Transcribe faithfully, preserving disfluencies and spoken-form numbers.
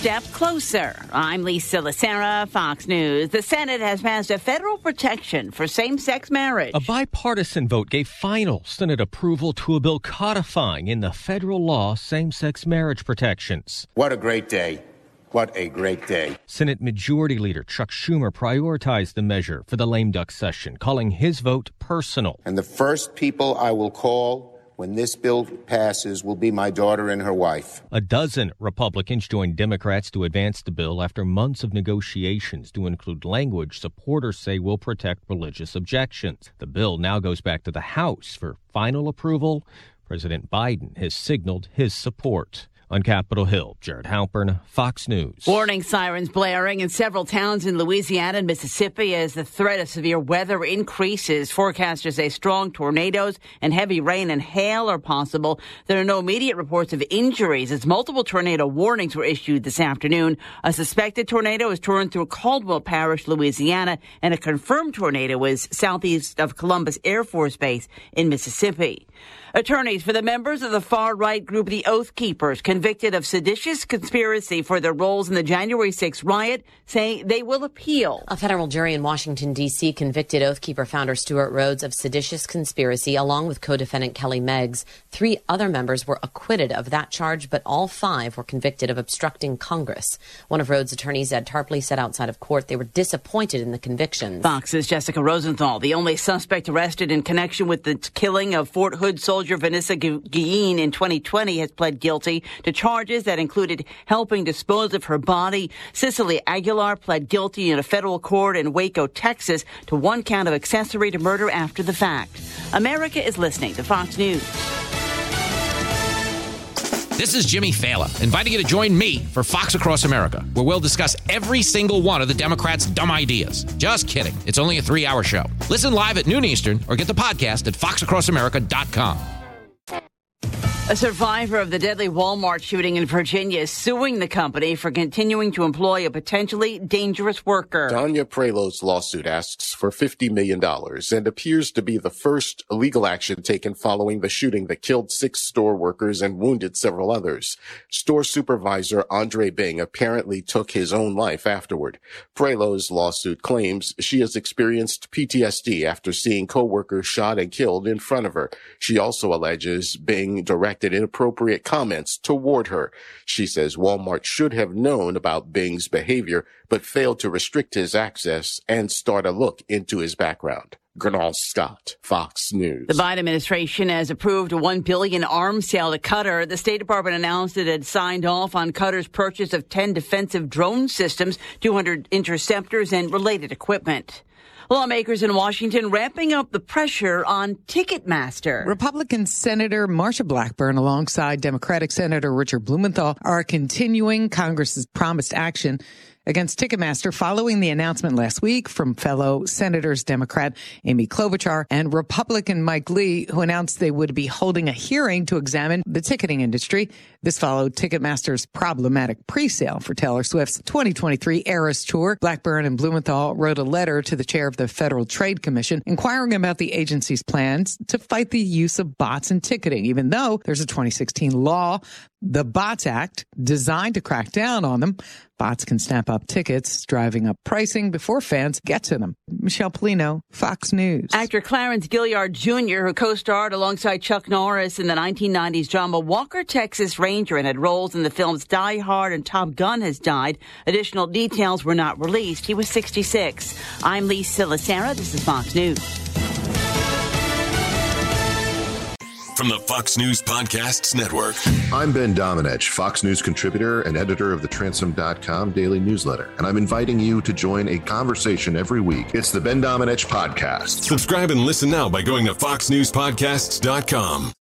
step closer. I'm Lisa Lacera, Fox News. The Senate has passed a federal protection for same-sex marriage. A bipartisan vote gave final Senate approval to a bill codifying in the federal law same-sex marriage protections. What a great day. What a great day. Senate Majority Leader Chuck Schumer prioritized the measure for the lame duck session, calling his vote personal. And the first people I will call when this bill passes will be my daughter and her wife. A dozen Republicans joined Democrats to advance the bill after months of negotiations to include language supporters say will protect religious objections. The bill now goes back to the House for final approval. President Biden has signaled his support. On Capitol Hill, Jared Halpern, Fox News. Warning sirens blaring in several towns in Louisiana and Mississippi as the threat of severe weather increases. Forecasters say strong tornadoes and heavy rain and hail are possible. There are no immediate reports of injuries as multiple tornado warnings were issued this afternoon. A suspected tornado has torn through Caldwell Parish, Louisiana, and a confirmed tornado is southeast of Columbus Air Force Base in Mississippi. Attorneys for the members of the far-right group The Oath Keepers convicted of seditious conspiracy for their roles in the January sixth riot say they will appeal. A federal jury in Washington, D C convicted Oath Keeper founder Stuart Rhodes of seditious conspiracy along with co-defendant Kelly Meggs. Three other members were acquitted of that charge, but all five were convicted of obstructing Congress. One of Rhodes' attorneys, Ed Tarpley, said outside of court they were disappointed in the convictions. Fox's Jessica Rosenthal, the only suspect arrested in connection with the killing of Fort Hood soldier Vanessa Guillen in twenty twenty, has pled guilty to charges that included helping dispose of her body. Cicely Aguilar pled guilty in a federal court in Waco, Texas, to one count of accessory to murder after the fact. America is listening to Fox News. This is Jimmy Fallon, inviting you to join me for Fox Across America, where we'll discuss every single one of the Democrats' dumb ideas. Just kidding. It's only a three-hour show. Listen live at noon Eastern or get the podcast at fox across america dot com. A survivor of the deadly Walmart shooting in Virginia is suing the company for continuing to employ a potentially dangerous worker. Tanya Prelo's lawsuit asks for fifty million dollars and appears to be the first legal action taken following the shooting that killed six store workers and wounded several others. Store supervisor Andre Bing apparently took his own life afterward. Prelo's lawsuit claims she has experienced P T S D after seeing coworkers shot and killed in front of her. She also alleges Bing directed inappropriate comments toward her. She says Walmart should have known about Bing's behavior, but failed to restrict his access and start a look into his background. Gernal Scott, Fox News. The Biden administration has approved a one billion dollars arms sale to Qatar. The State Department announced it had signed off on Qatar's purchase of ten defensive drone systems, two hundred interceptors, and related equipment. Lawmakers in Washington ramping up the pressure on Ticketmaster. Republican Senator Marsha Blackburn alongside Democratic Senator Richard Blumenthal are continuing Congress's promised action against Ticketmaster following the announcement last week from fellow Senators Democrat Amy Klobuchar and Republican Mike Lee, who announced they would be holding a hearing to examine the ticketing industry. This followed Ticketmaster's problematic pre-sale for Taylor Swift's twenty twenty-three Eras Tour. Blackburn and Blumenthal wrote a letter to the chair of the Federal Trade Commission inquiring about the agency's plans to fight the use of bots in ticketing, even though there's a twenty sixteen law, the Bots Act, designed to crack down on them. Bots can snap up tickets, driving up pricing before fans get to them. Michelle Polino, Fox News. Actor Clarence Gilliard Junior, who co-starred alongside Chuck Norris in the nineteen nineties drama Walker, Texas Ranger, and had roles in the films Die Hard and Top Gun, has died. Additional details were not released. He was sixty-six. I'm Lisa Lacera. This is Fox News. From the Fox News Podcasts Network. I'm Ben Domenech, Fox News contributor and editor of the Transom dot com daily newsletter, and I'm inviting you to join a conversation every week. It's the Ben Domenech Podcast. Subscribe and listen now by going to fox news podcasts dot com.